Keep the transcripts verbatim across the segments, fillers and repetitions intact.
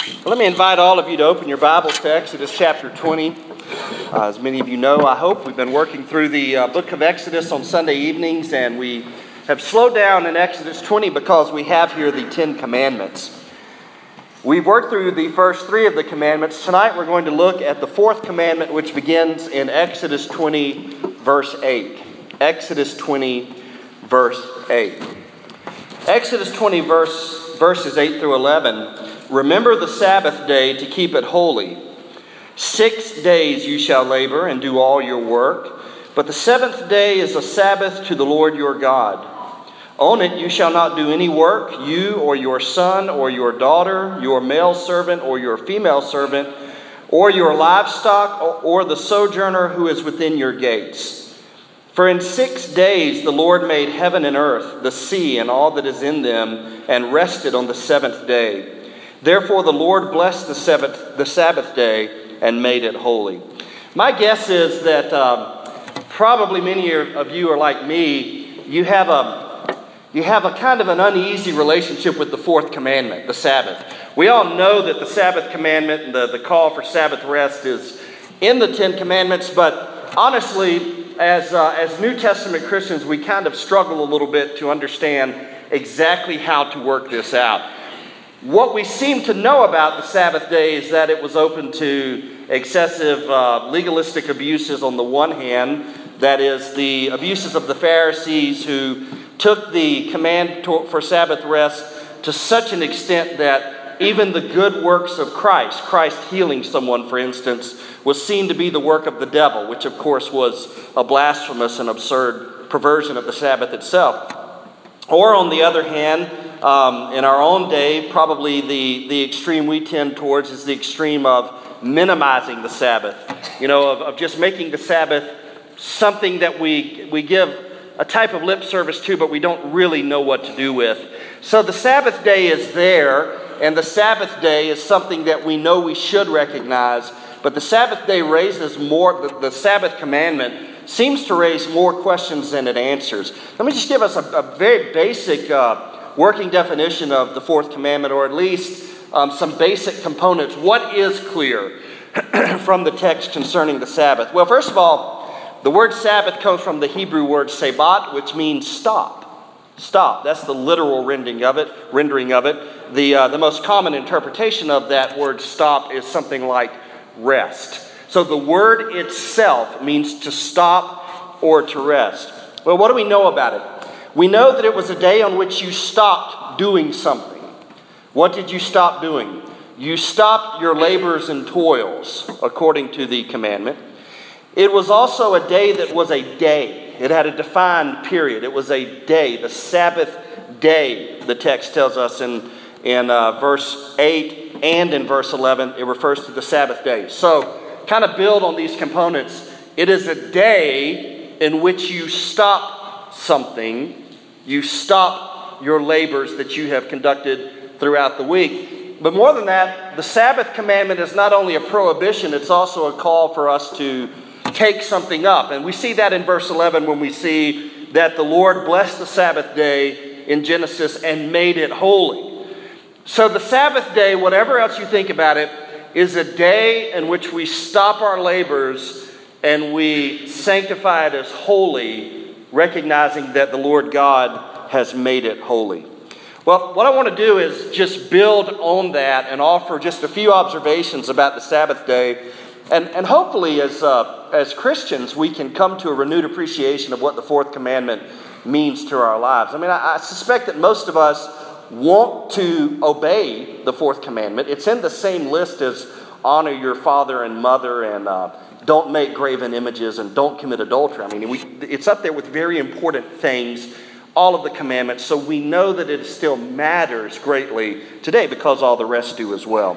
Let me invite all of you to open your Bibles to Exodus chapter twenty. Uh, as many of you know, I hope, we've been working through the uh, book of Exodus on Sunday evenings, and we have slowed down in Exodus twenty because we have here the Ten Commandments. We've worked through the first three of the commandments. Tonight we're going to look at the fourth commandment, which begins in Exodus twenty, verse eight. Exodus twenty, verse eight. Exodus twenty, verse, verses eight through eleven. Remember the Sabbath day to keep it holy. Six days you shall labor and do all your work, but the seventh day is a Sabbath to the Lord your God. On it you shall not do any work, you or your son or your daughter, your male servant or your female servant, or your livestock or, or the sojourner who is within your gates. For in six days the Lord made heaven and earth, the sea and all that is in them, and rested on the seventh day. Therefore the Lord blessed the Sabbath, the Sabbath day and made it holy. My guess is that um, probably many of you are like me. You have a you have a kind of an uneasy relationship with the fourth commandment, the Sabbath. We all know that the Sabbath commandment and the, the call for Sabbath rest is in the Ten Commandments, but honestly, as uh, as New Testament Christians, we kind of struggle a little bit to understand exactly how to work this out. What we seem to know about the Sabbath day is that it was open to excessive uh, legalistic abuses on the one hand, that is, the abuses of the Pharisees who took the command to, for Sabbath rest to such an extent that even the good works of Christ, Christ healing someone, for instance, was seen to be the work of the devil, which of course was a blasphemous and absurd perversion of the Sabbath itself. Or on the other hand, Um, in our own day, probably the, the extreme we tend towards is the extreme of minimizing the Sabbath. You know, of, of just making the Sabbath something that we we give a type of lip service to, but we don't really know what to do with. So the Sabbath day is there, and the Sabbath day is something that we know we should recognize, but the Sabbath day raises more, the, the Sabbath commandment seems to raise more questions than it answers. Let me just give us a, a very basic uh, working definition of the fourth commandment, or at least um, some basic components. What is clear from the text concerning the Sabbath? Well, first of all, the word Sabbath comes from the Hebrew word sabat, which means stop. Stop. That's the literal rendering of it. Rendering of it. The uh, the most common interpretation of that word stop is something like rest. So the word itself means to stop or to rest. Well, what do we know about it? We know that it was a day on which you stopped doing something. What did you stop doing? You stopped your labors and toils, according to the commandment. It was also a day that was a day. It had a defined period. It was a day, the Sabbath day, the text tells us in, in uh, verse eight and in verse eleven. It refers to the Sabbath day. So, kind of build on these components. It is a day in which you stop something, you stop your labors that you have conducted throughout the week. But more than that, the Sabbath commandment is not only a prohibition, it's also a call for us to take something up. And we see that in verse eleven when we see that the Lord blessed the Sabbath day in Genesis and made it holy. So the Sabbath day, whatever else you think about it, is a day in which we stop our labors and we sanctify it as holy, recognizing that the Lord God has made it holy. Well, what I want to do is just build on that and offer just a few observations about the Sabbath day. And, and hopefully as, uh, as Christians, we can come to a renewed appreciation of what the fourth commandment means to our lives. I mean, I, I suspect that most of us want to obey the fourth commandment. It's in the same list as honor your father and mother and uh, don't make graven images and don't commit adultery. I mean, we, it's up there with very important things, all of the commandments. So we know that it still matters greatly today because all the rest do as well.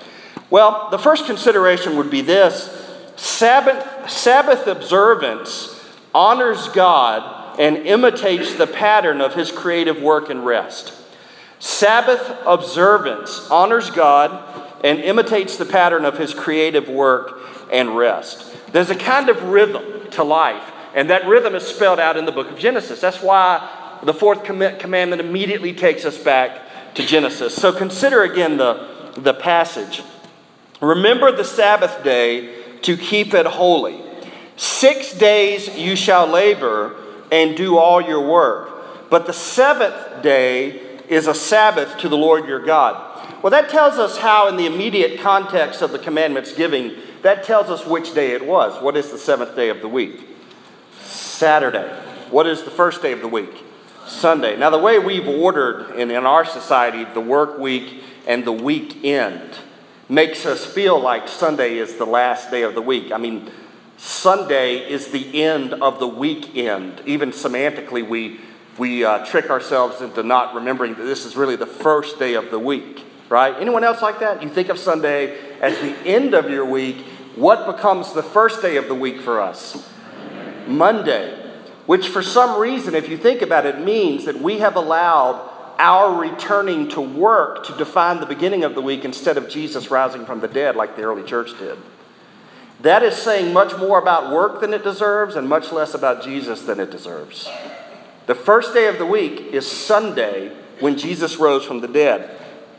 Well, the first consideration would be this. Sabbath, Sabbath observance honors God and imitates the pattern of His creative work and rest. Sabbath observance honors God and imitates the pattern of His creative work and rest. There's a kind of rhythm to life, and that rhythm is spelled out in the book of Genesis. That's why the fourth commandment immediately takes us back to Genesis. So consider again the the passage. Remember the Sabbath day to keep it holy. Six days you shall labor and do all your work. But the seventh day is a Sabbath to the Lord your God. Well, that tells us how, in the immediate context of the commandments giving, that tells us which day it was. What is the seventh day of the week? Saturday. What is the first day of the week? Sunday. Now, the way we've ordered in, in our society the work week and the weekend makes us feel like Sunday is the last day of the week. I mean, Sunday is the end of the weekend. Even semantically, we we uh, trick ourselves into not remembering that this is really the first day of the week, right? Anyone else like that? You think of Sunday as the end of your week. What becomes the first day of the week for us? Monday. Which for some reason, if you think about it, means that we have allowed our returning to work to define the beginning of the week instead of Jesus rising from the dead like the early church did. That is saying much more about work than it deserves and much less about Jesus than it deserves. The first day of the week is Sunday, when Jesus rose from the dead.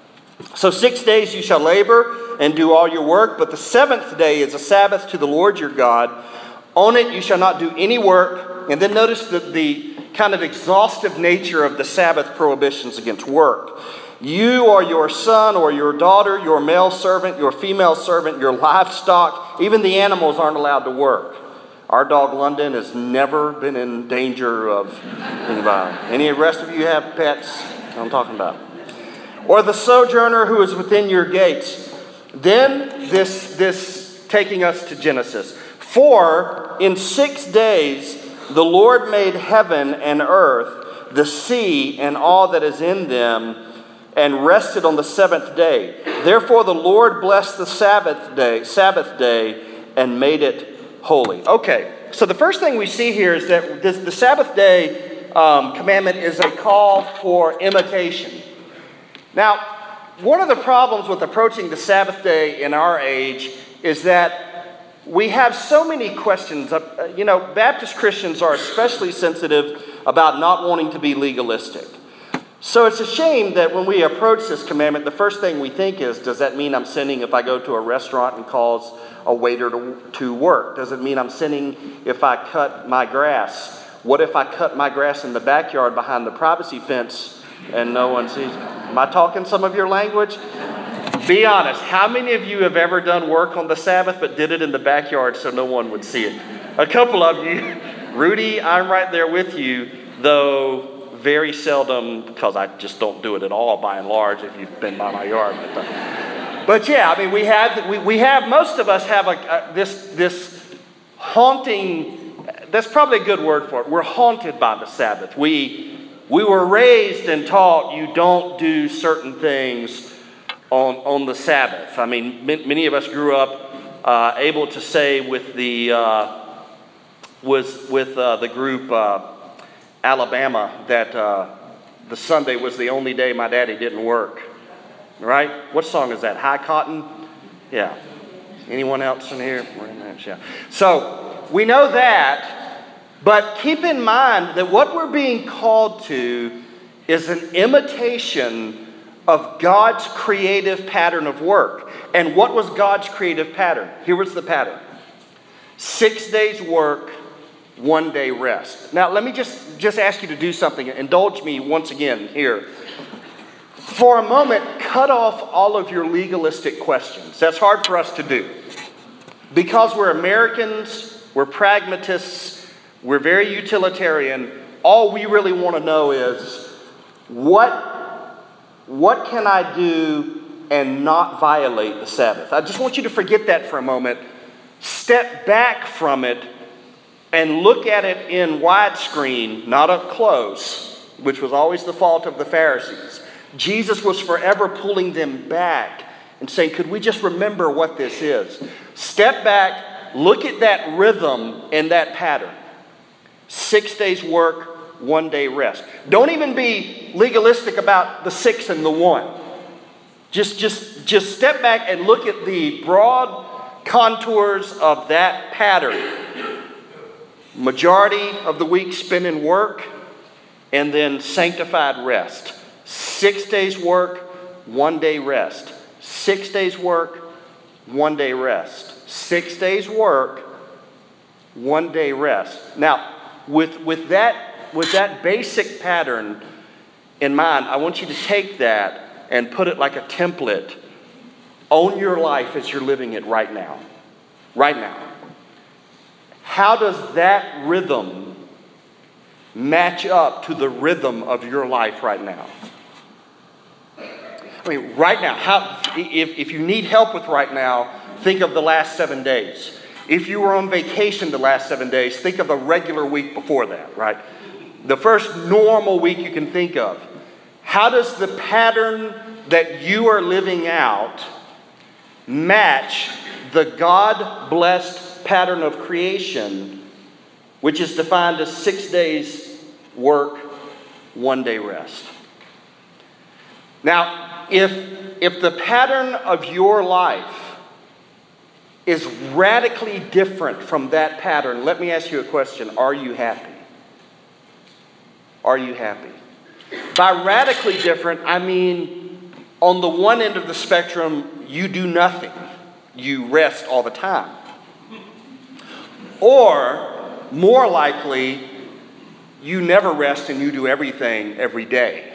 So six days you shall labor and do all your work, but the seventh day is a Sabbath to the Lord your God. On it you shall not do any work. And then notice the, the kind of exhaustive nature of the Sabbath prohibitions against work. You or your son or your daughter, your male servant, your female servant, your livestock, even the animals aren't allowed to work. Our dog London has never been in danger of being violent. Any of the rest of you have pets? I'm talking about. Or the sojourner who is within your gates. Then this, this taking us to Genesis. For in six days the Lord made heaven and earth, the sea and all that is in them, and rested on the seventh day. Therefore the Lord blessed the Sabbath day, Sabbath day, and made it holy. Okay, so the first thing we see here is that this, the Sabbath day um, commandment is a call for imitation. Now, one of the problems with approaching the Sabbath day in our age is that we have so many questions. Uh, you know, Baptist Christians are especially sensitive about not wanting to be legalistic. So it's a shame that when we approach this commandment, the first thing we think is, does that mean I'm sinning if I go to a restaurant and cause a waiter to, to work? Does it mean I'm sinning if I cut my grass? What if I cut my grass in the backyard behind the privacy fence and no one sees? Am I talking some of your language? Be honest. How many of you have ever done work on the Sabbath but did it in the backyard so no one would see it? A couple of you. Rudy, I'm right there with you, though very seldom, because I just don't do it at all by and large if you've been by my yard. But, uh, but yeah, I mean, we have, we, we have, most of us have a, a, this, this haunting, that's probably a good word for it. We're haunted by the Sabbath. We, we were raised and taught you don't do certain things on, on the Sabbath. I mean, many of us grew up uh, able to say with the, uh, was with uh, the group, uh, Alabama, that uh, the Sunday was the only day my daddy didn't work. Right? What song is that? High Cotton? Yeah. Anyone else in here? Yeah. So we know that, but keep in mind that what we're being called to is an imitation of God's creative pattern of work. And what was God's creative pattern? Here was the pattern. Six days work, one day rest. Now, let me just, just ask you to do something. Indulge me once again here. For a moment, cut off all of your legalistic questions. That's hard for us to do. Because we're Americans, we're pragmatists, we're very utilitarian, all we really want to know is, what, what can I do and not violate the Sabbath? I just want you to forget that for a moment. Step back from it and look at it in widescreen, not up close, which was always the fault of the Pharisees. Jesus was forever pulling them back and saying, could we just remember what this is? Step back, look at that rhythm and that pattern. Six days work, one day rest. Don't even be legalistic about the six and the one. Just, just, just step back and look at the broad contours of that pattern. Majority of the week spent in work, and then sanctified rest. Six days work, one day rest. Six days work, one day rest. Six days work, one day rest. Now, with, with, that, with that basic pattern in mind, I want you to take that and put it like a template on your life as you're living it right now. Right now. How does that rhythm match up to the rhythm of your life right now? I mean, right now, how, if, if you need help with right now, think of the last seven days. If you were on vacation the last seven days, think of a regular week before that, right? The first normal week you can think of. How does the pattern that you are living out match the God-blessed pattern of creation, which is defined as six days work, one day rest? Now, if, if the pattern of your life is radically different from that pattern, let me ask you a question. Are you happy? Are you happy? By radically different, I mean on the one end of the spectrum, you do nothing. You rest all the time. Or, more likely, you never rest and you do everything every day.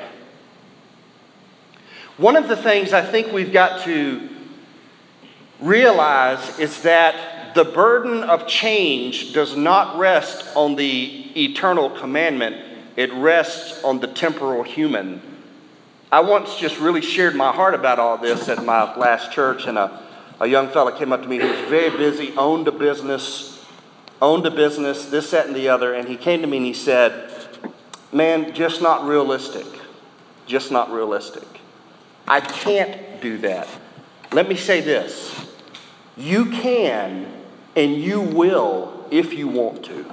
One of the things I think we've got to realize is that the burden of change does not rest on the eternal commandment. It rests on the temporal human. I once just really shared my heart about all this at my last church, and a, a young fella came up to me who was very busy, owned a business, owned a business, this, that, and the other, and he came to me and he said, man, just not realistic. Just not realistic. I can't do that. Let me say this. You can and you will if you want to.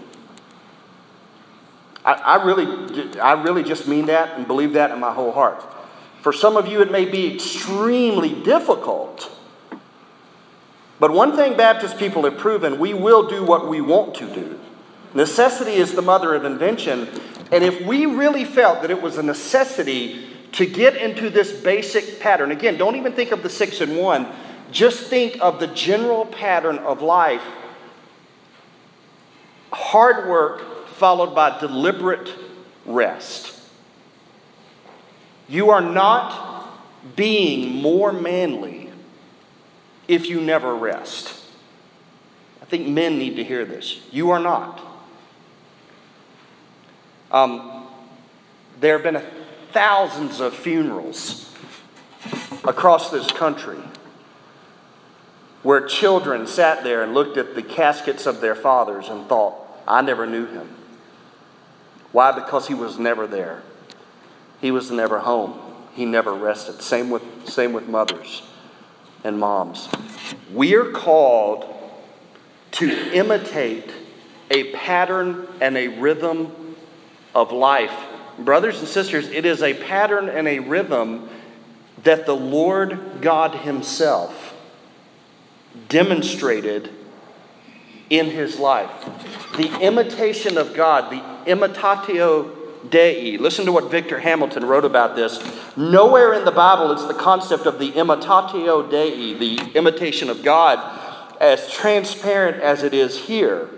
I, I really, I really just mean that and believe that in my whole heart. For some of you, it may be extremely difficult. But one thing Baptist people have proven, we will do what we want to do. Necessity is the mother of invention. And if we really felt that it was a necessity to get into this basic pattern, again, don't even think of the six and one. Just think of the general pattern of life. Hard work followed by deliberate rest. You are not being more manly if you never rest. I think men need to hear this. You are not. Um, there have been thousands of funerals across this country where children sat there and looked at the caskets of their fathers and thought, I never knew him. Why? Because he was never there. He was never home. He never rested. Same with, same with mothers and moms. We are called to imitate a pattern and a rhythm of life. Brothers and sisters, it is a pattern and a rhythm that the Lord God Himself demonstrated in His life. The imitation of God, the imitatio Dei. Listen to what Victor Hamilton wrote about this. Nowhere in the Bible is the concept of the imitatio Dei, the imitation of God, as transparent as it is here.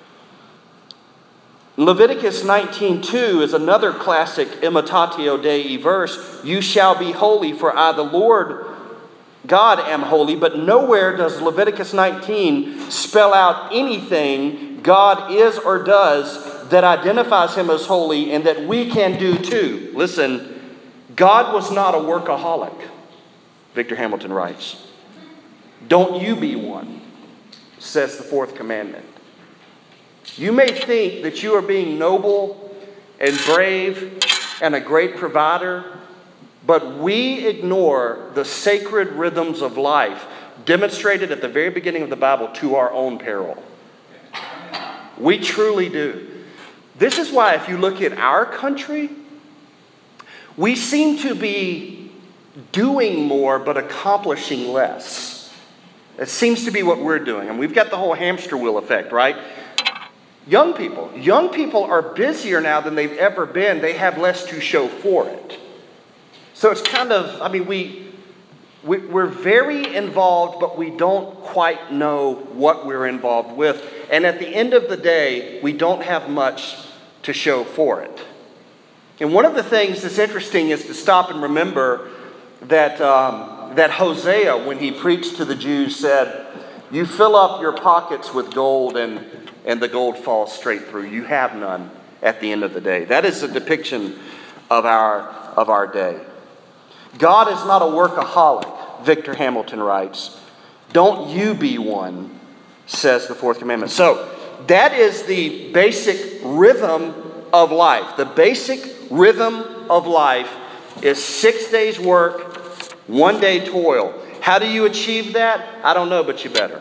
Leviticus nineteen two is another classic imitatio Dei verse. You shall be holy, for I, the Lord God, am holy. But nowhere does Leviticus nineteen spell out anything God is or does that identifies Him as holy and that we can do too. Listen, God was not a workaholic, Victor Hamilton writes. Don't you be one, says the fourth commandment. You may think that you are being noble and brave and a great provider, but we ignore the sacred rhythms of life demonstrated at the very beginning of the Bible to our own peril. We truly do. This is why if you look at our country, we seem to be doing more but accomplishing less. It seems to be what we're doing. And we've got the whole hamster wheel effect, right? Young people. Young people are busier now than they've ever been. They have less to show for it. So it's kind of, I mean, we we, we're very involved, but we don't quite know what we're involved with. And at the end of the day, we don't have much to show for it. And one of the things that's interesting is to stop and remember that, um, that Hosea, when he preached to the Jews, said, "You fill up your pockets with gold and, and the gold falls straight through. You have none at the end of the day." That is a depiction of our, of our day. God is not a workaholic, Victor Hamilton writes. "Don't you be one," says the fourth commandment. So that is the basic rhythm of life. The basic rhythm of life is six days work, one day toil. How do you achieve that? I don't know, but you better.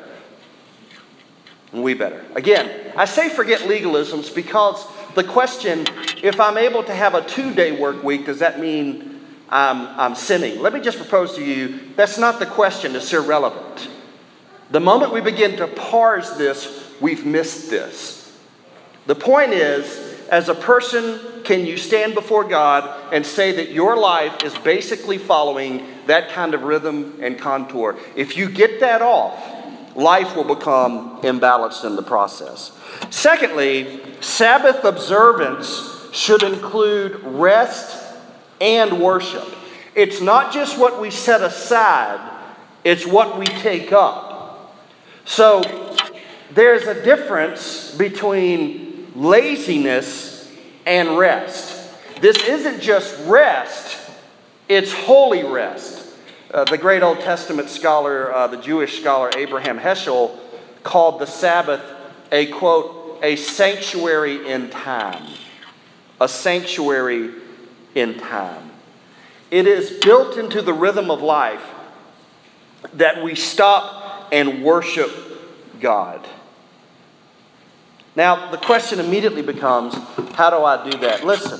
And we better. Again, I say forget legalisms because the question, if I'm able to have a two-day work week, does that mean I'm, I'm sinning? Let me just propose to you, that's not the question. It's irrelevant. The moment we begin to parse this, we've missed this. The point is, as a person, can you stand before God and say that your life is basically following that kind of rhythm and contour? If you get that off, life will become imbalanced in the process. Secondly, Sabbath observance should include rest and worship. It's not just what we set aside, it's what we take up. So there's a difference between laziness and rest. This isn't just rest, it's holy rest. Uh, the great Old Testament scholar, uh, the Jewish scholar Abraham Heschel, called the Sabbath a, quote, a sanctuary in time. A sanctuary in time. It is built into the rhythm of life that we stop and worship God. Now, the question immediately becomes, how do I do that? Listen,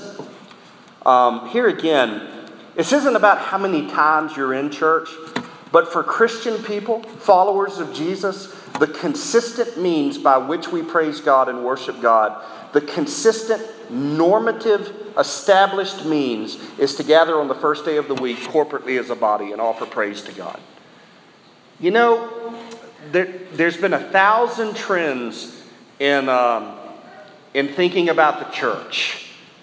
um, here again, this isn't about how many times you're in church, but for Christian people, followers of Jesus, the consistent means by which we praise God and worship God, the consistent, normative, established means is to gather on the first day of the week corporately as a body and offer praise to God. You know, there, there's been a thousand trends in um, in thinking about the church.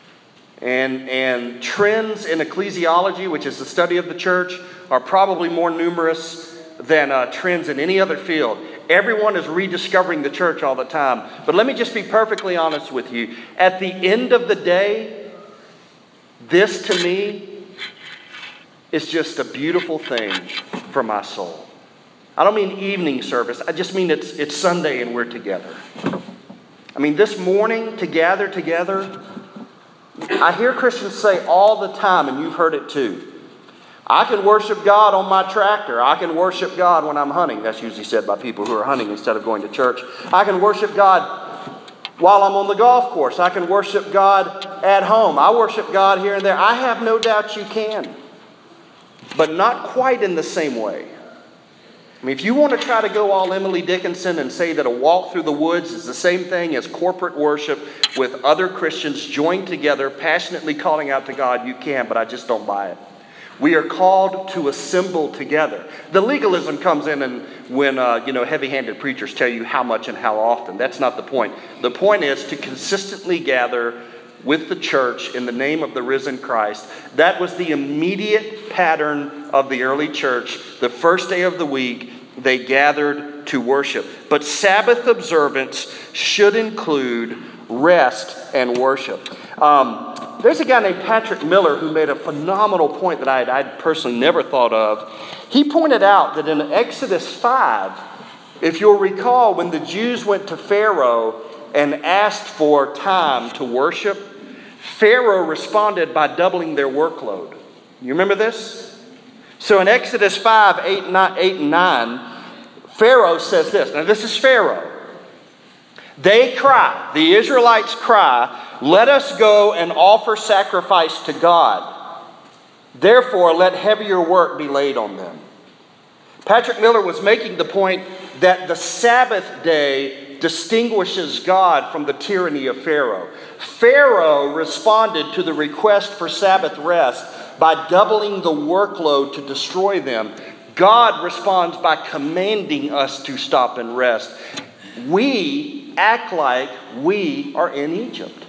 And, and trends in ecclesiology, which is the study of the church, are probably more numerous than uh, trends in any other field. Everyone is rediscovering the church all the time. But let me just be perfectly honest with you. At the end of the day, this to me is just a beautiful thing for my soul. I don't mean evening service. I just mean it's it's Sunday and we're together. I mean, this morning to gather together, I hear Christians say all the time, and you've heard it too, I can worship God on my tractor. I can worship God when I'm hunting. That's usually said by people who are hunting instead of going to church. I can worship God while I'm on the golf course. I can worship God at home. I worship God here and there. I have no doubt you can, but not quite in the same way. I mean, if you want to try to go all Emily Dickinson and say that a walk through the woods is the same thing as corporate worship with other Christians joined together, passionately calling out to God, you can, but I just don't buy it. We are called to assemble together. The legalism comes in and when uh, you know heavy-handed preachers tell you how much and how often. That's not the point. The point is to consistently gather with the church in the name of the risen Christ. That was the immediate pattern of the early church. The first day of the week, they gathered to worship. But Sabbath observance should include rest and worship. Um, there's a guy named Patrick Miller who made a phenomenal point that I'd, I'd personally never thought of. He pointed out that in Exodus five, if you'll recall, when the Jews went to Pharaoh and asked for time to worship, Pharaoh responded by doubling their workload. You remember this? So in Exodus five, eight, nine, eight and nine, Pharaoh says this. Now this is Pharaoh. They cry, the Israelites cry, let us go and offer sacrifice to God. Therefore, let heavier work be laid on them. Patrick Miller was making the point that the Sabbath day distinguishes God from the tyranny of Pharaoh. Pharaoh responded to the request for Sabbath rest by doubling the workload to destroy them. God responds by commanding us to stop and rest. We act like we are in Egypt.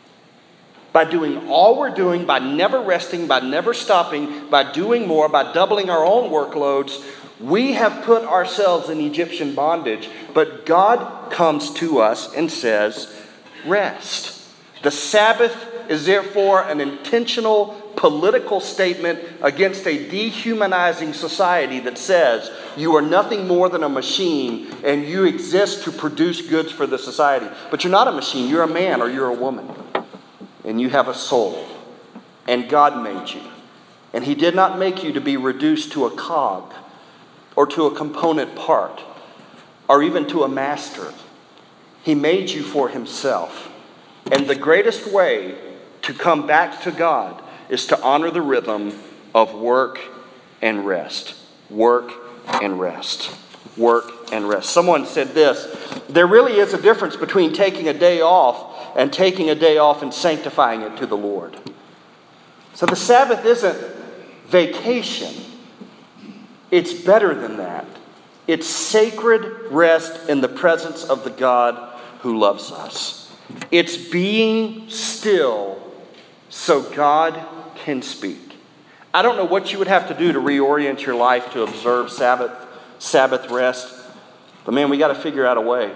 By doing all we're doing, by never resting, by never stopping, by doing more, by doubling our own workloads, we have put ourselves in Egyptian bondage. But God comes to us and says, rest. The Sabbath is therefore an intentional political statement against a dehumanizing society that says you are nothing more than a machine and you exist to produce goods for the society. But you're not a machine. You're a man or you're a woman. And you have a soul. And God made you. And He did not make you to be reduced to a cog or to a component part or even to a master. He made you for Himself. And the greatest way to come back to God is to honor the rhythm of work and rest. Work and rest. Work and rest. Someone said this, there really is a difference between taking a day off and taking a day off and sanctifying it to the Lord. So the Sabbath isn't vacation. It's better than that. It's sacred rest in the presence of the God who loves us. It's being still so God can speak. I don't know what you would have to do to reorient your life to observe Sabbath, Sabbath rest. But man, we got to figure out a way.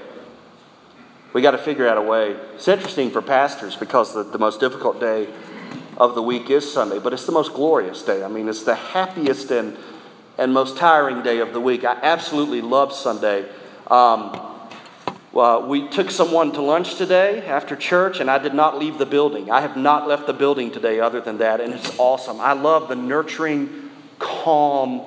We got to figure out a way. It's interesting for pastors because the, the most difficult day of the week is Sunday, but it's the most glorious day. I mean, it's the happiest and, and most tiring day of the week. I absolutely love Sunday. Um, well, we took someone to lunch today after church, and I did not leave the building. I have not left the building today other than that, and it's awesome. I love the nurturing, calm,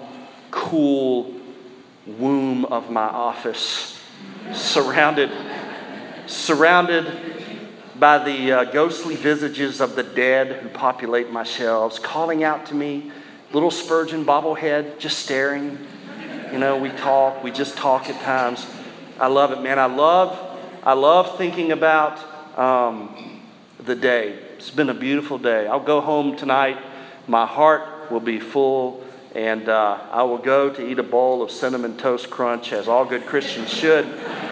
cool womb of my office, surrounded surrounded by the uh, ghostly visages of the dead who populate my shelves, calling out to me, little Spurgeon bobblehead, just staring. You know, we talk, we just talk at times. I love it, man. I love, I love thinking about um, the day. It's been a beautiful day. I'll go home tonight. My heart will be full, and uh, I will go to eat a bowl of Cinnamon Toast Crunch, as all good Christians should.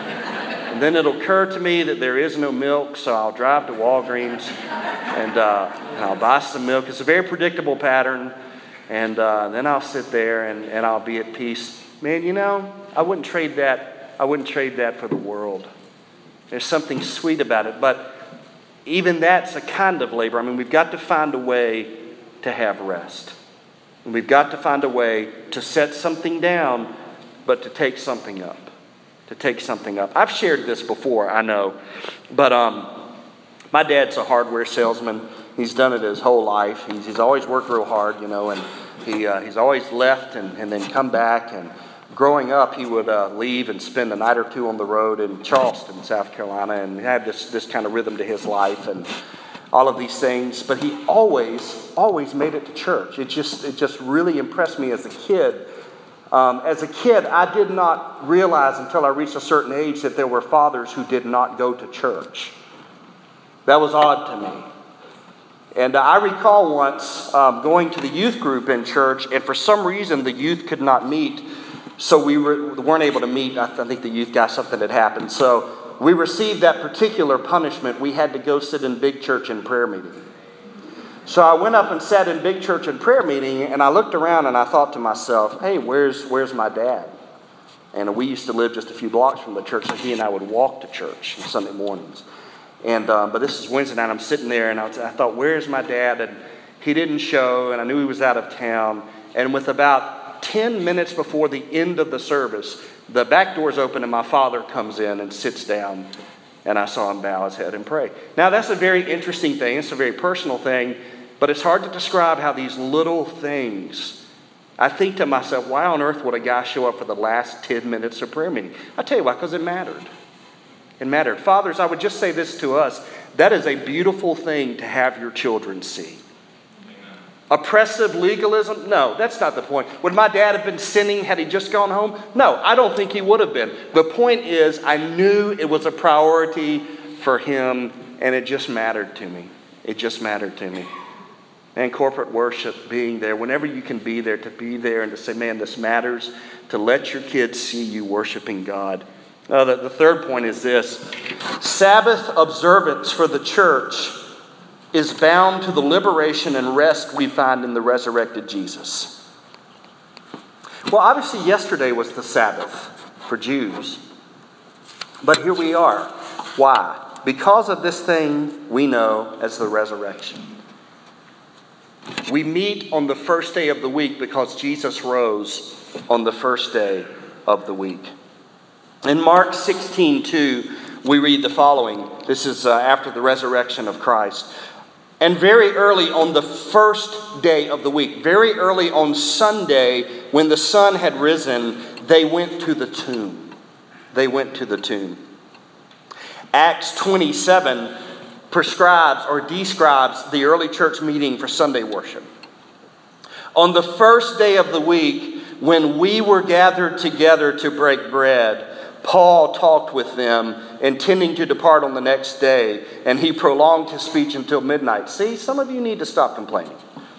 And then it'll occur to me that there is no milk, so I'll drive to Walgreens and, uh, and I'll buy some milk. It's a very predictable pattern. And uh, then I'll sit there and, and I'll be at peace. Man, you know, I wouldn't trade that. I wouldn't trade that for the world. There's something sweet about it. But even that's a kind of labor. I mean, we've got to find a way to have rest. And we've got to find a way to set something down, but to take something up. To take something up. I've shared this before, I know. But um, my dad's a hardware salesman. He's done it his whole life. He's, he's always worked real hard, you know, and he uh, he's always left and, and then come back. And growing up, he would uh, leave and spend a night or two on the road in Charleston, South Carolina, and had this, this kind of rhythm to his life and all of these things. But he always, always made it to church. It just, it just really impressed me as a kid. Um, as a kid, I did not realize until I reached a certain age that there were fathers who did not go to church. That was odd to me. And I recall once um, going to the youth group in church, and for some reason the youth could not meet, so we were, weren't able to meet. I think the youth guy, something had happened. So we received that particular punishment. We had to go sit in big church in prayer meeting. So I went up and sat in big church and prayer meeting, and I looked around and I thought to myself, hey, where's where's my dad? And we used to live just a few blocks from the church, so he and I would walk to church on Sunday mornings. And uh, but this is Wednesday night, I'm sitting there, and I, was, I thought, where's my dad? And he didn't show, and I knew he was out of town. And with about ten minutes before the end of the service, the back door's open, and my father comes in and sits down, and I saw him bow his head and pray. Now, that's a very interesting thing. It's a very personal thing. But it's hard to describe how these little things, I think to myself, why on earth would a guy show up for the last ten minutes of prayer meeting? I'll tell you why, because it mattered. It mattered. Fathers, I would just say this to us. That is a beautiful thing to have your children see. Oppressive legalism? No, that's not the point. Would my dad have been sinning had he just gone home? No, I don't think he would have been. The point is, I knew it was a priority for him, and it just mattered to me. It just mattered to me. and corporate worship, being there, whenever you can be there, to be there and to say, man, this matters, to let your kids see you worshiping God. Uh, the, the third point is this. Sabbath observance for the church is bound to the liberation and rest we find in the resurrected Jesus. Well, obviously yesterday was the Sabbath for Jews. But here we are. Why? Because of this thing we know as the resurrection. We meet on the first day of the week because Jesus rose on the first day of the week. In Mark sixteen two, we read the following. This is uh, after the resurrection of Christ. And very early on the first day of the week, very early on Sunday, when the sun had risen, they went to the tomb. They went to the tomb. Acts twenty-seven prescribes or describes the early church meeting for Sunday worship. On the first day of the week, when we were gathered together to break bread, Paul talked with them, intending to depart on the next day, and he prolonged his speech until midnight. See, some of you need to stop complaining.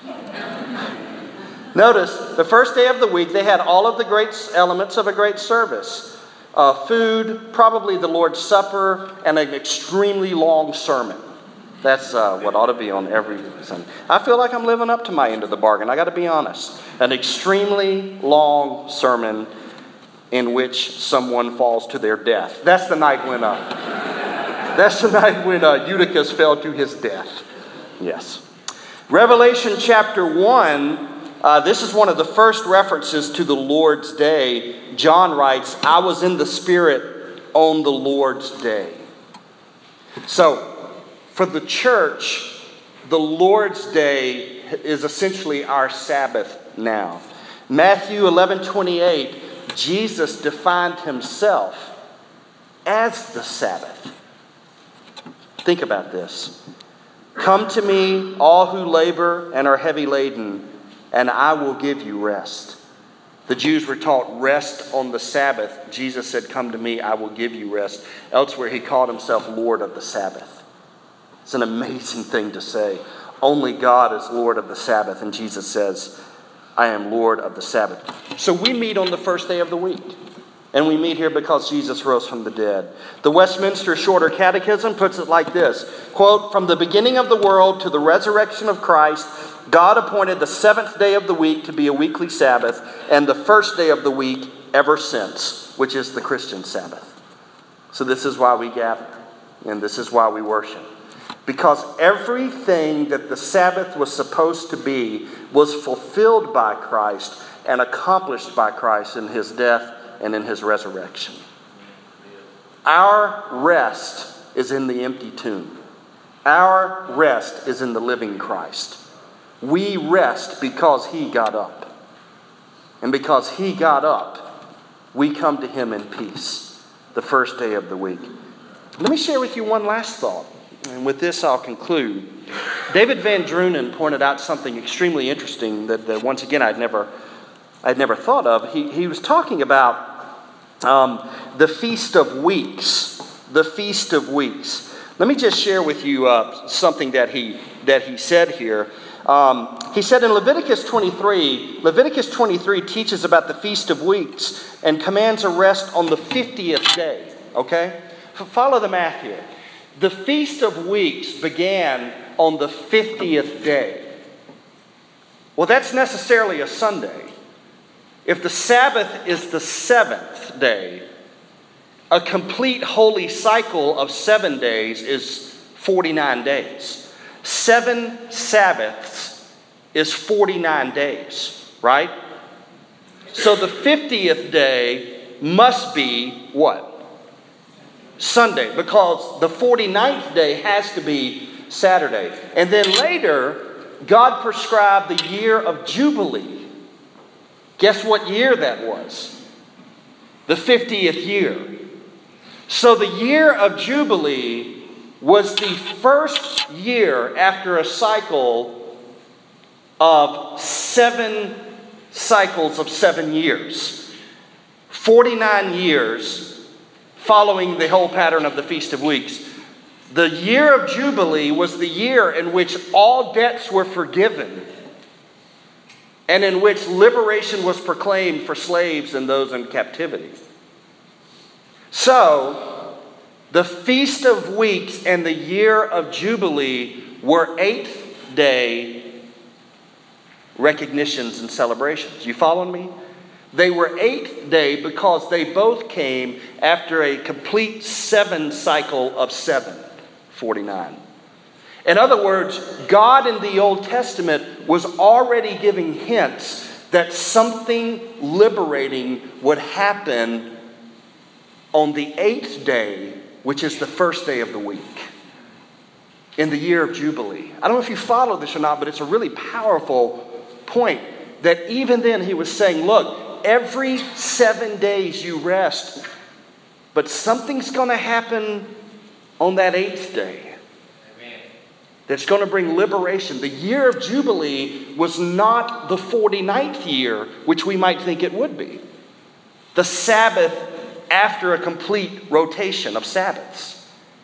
Notice, the first day of the week, they had all of the great elements of a great service. Uh, food, probably the Lord's Supper, and an extremely long sermon. That's uh, what ought to be on every Sunday. I feel like I'm living up to my end of the bargain. I got to be honest. An extremely long sermon in which someone falls to their death. That's the night when uh, that's the night when uh, Eutychus fell to his death. Yes. Revelation chapter one. Uh, this is one of the first references to the Lord's Day. John writes, I was in the Spirit on the Lord's Day. So, for the church, the Lord's Day is essentially our Sabbath now. Matthew eleven twenty-eight, Jesus defined himself as the Sabbath. Think about this. Come to me, all who labor and are heavy laden, and I will give you rest. The Jews were taught rest on the Sabbath. Jesus said, come to me, I will give you rest. Elsewhere, he called himself Lord of the Sabbath. It's an amazing thing to say. Only God is Lord of the Sabbath. And Jesus says, I am Lord of the Sabbath. So we meet on the first day of the week. And we meet here because Jesus rose from the dead. The Westminster Shorter Catechism puts it like this. Quote, from the beginning of the world to the resurrection of Christ, God appointed the seventh day of the week to be a weekly Sabbath and the first day of the week ever since, which is the Christian Sabbath. So this is why we gather and this is why we worship. Because everything that the Sabbath was supposed to be was fulfilled by Christ and accomplished by Christ in his death and in his resurrection. Our rest is in the empty tomb. Our rest is in the living Christ. We rest because he got up. And because he got up, we come to him in peace, the first day of the week. Let me share with you one last thought. And with this, I'll conclude. David Van Drunen pointed out something extremely interesting that, that once again, I'd never, I'd never thought of. He, he was talking about um, the Feast of Weeks. The Feast of Weeks. Let me just share with you uh, something that he that he said here. Um, he said in Leviticus twenty-three, Leviticus twenty-three teaches about the Feast of Weeks and commands a rest on the fiftieth day. Okay? Follow the math here. The Feast of Weeks began on the fiftieth day. Well, that's necessarily a Sunday. If the Sabbath is the seventh day, a complete holy cycle of seven days is forty-nine days. Seven Sabbaths is forty-nine days, right? So the fiftieth day must be what? Sunday, because the forty-ninth day has to be Saturday. And then later, God prescribed the year of Jubilee. Guess what year that was? The fiftieth year. So the year of Jubilee was the first year after a cycle of seven cycles of seven years. forty-nine years following the whole pattern of the Feast of Weeks. The year of Jubilee was the year in which all debts were forgiven and in which liberation was proclaimed for slaves and those in captivity. So, the Feast of Weeks and the year of Jubilee were eighth day recognitions and celebrations. You following me? They were eighth day because they both came after a complete seven cycle of seven, forty-nine. In other words, God in the Old Testament was already giving hints that something liberating would happen on the eighth day, which is the first day of the week, in the year of Jubilee. I don't know if you follow this or not, but it's a really powerful point that even then he was saying, look, every seven days you rest, but something's going to happen on that eighth day that's going to bring liberation. The year of Jubilee was not the forty-ninth year, which we might think it would be. The Sabbath after a complete rotation of Sabbaths.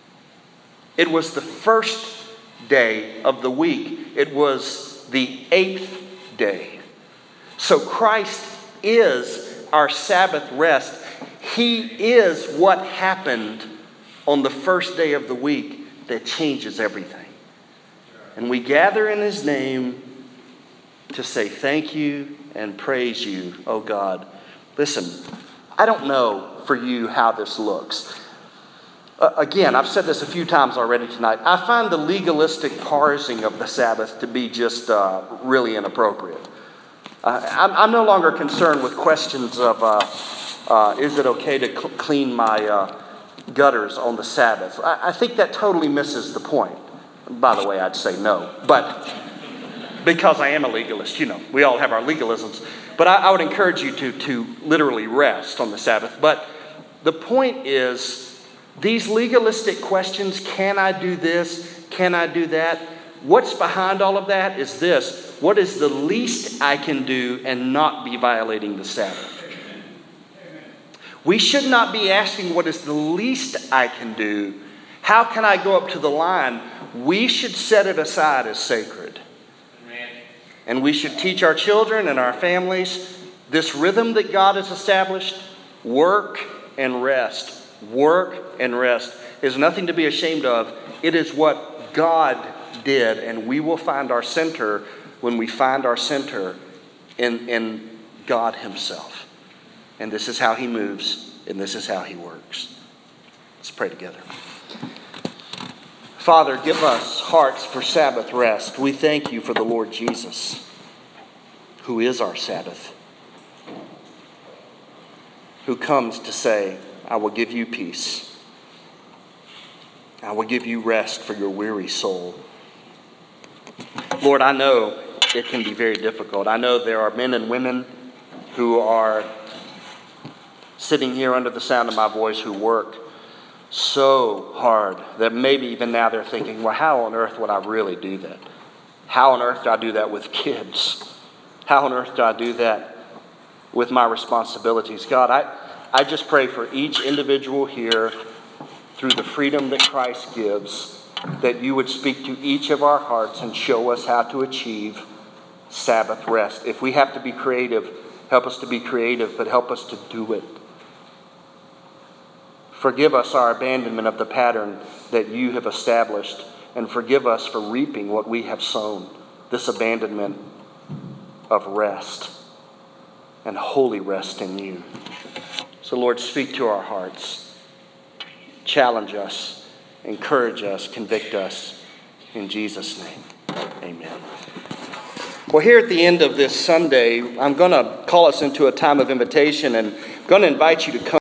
It was the first day of the week. It was the eighth day. So Christ is our Sabbath rest. He is what happened on the first day of the week that changes everything. And we gather in His name to say thank you and praise you, oh God. Listen, I don't know for you how this looks. Uh, again, I've said this a few times already tonight. I find the legalistic parsing of the Sabbath to be just uh, really inappropriate. Uh, I'm, I'm no longer concerned with questions of uh, uh, is it okay to cl- clean my uh, gutters on the Sabbath? I, I think that totally misses the point. By the way, I'd say no, but because I am a legalist, you know, we all have our legalisms. But I, I would encourage you to, to literally rest on the Sabbath. But the point is, these legalistic questions, can I do this? Can I do that? What's behind all of that is this: what is the least I can do and not be violating the Sabbath? We should not be asking what is the least I can do. How can I go up to the line? We should set it aside as sacred. And we should teach our children and our families this rhythm that God has established: work and rest. Work and rest is nothing to be ashamed of. It is what God did, and we will find our center when we find our center in, in God Himself. And this is how He moves, and this is how He works. Let's pray together. Father, give us hearts for Sabbath rest. We thank you for the Lord Jesus, who is our Sabbath, who comes to say, I will give you peace. I will give you rest for your weary soul. Lord, I know it can be very difficult. I know there are men and women who are sitting here under the sound of my voice who work so hard that maybe even now they're thinking, well, how on earth would I really do that? How on earth do I do that with kids? How on earth do I do that with my responsibilities? God, I, I just pray for each individual here, through the freedom that Christ gives, that you would speak to each of our hearts and show us how to achieve Sabbath rest. If we have to be creative, help us to be creative, but help us to do it. Forgive us our abandonment of the pattern that you have established, and forgive us for reaping what we have sown, this abandonment of rest and holy rest in you. So Lord, speak to our hearts. Challenge us, encourage us, convict us. In Jesus' name, amen. Well, here at the end of this Sunday, I'm going to call us into a time of invitation and I'm going to invite you to come.